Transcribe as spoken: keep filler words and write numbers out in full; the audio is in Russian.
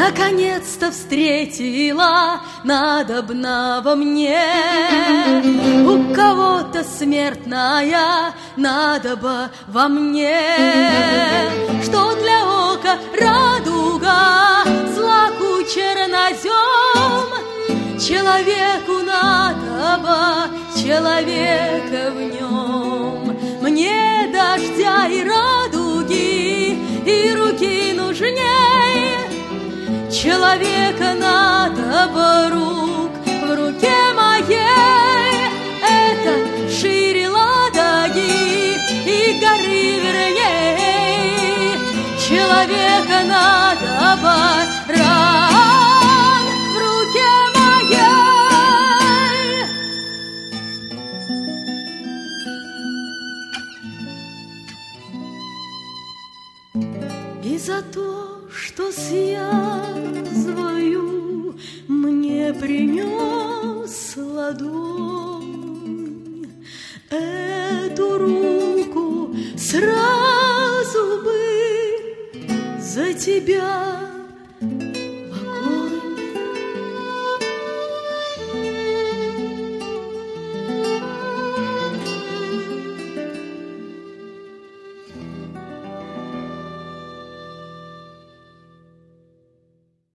наконец-то встретила надобного мне. У кого-то смертная надоба во мне, что для ока радуга, злаку чернозем. Человеку надоба человека в нем. Мне дождя и радуги, и руки нужнее. Человека надоба рук в руке моей. Это шире Ладоги и горы верней. Человека надоба ран в руке моей. И за то, что с язвою мне принес ладонь, эту руку сразу бы за тебя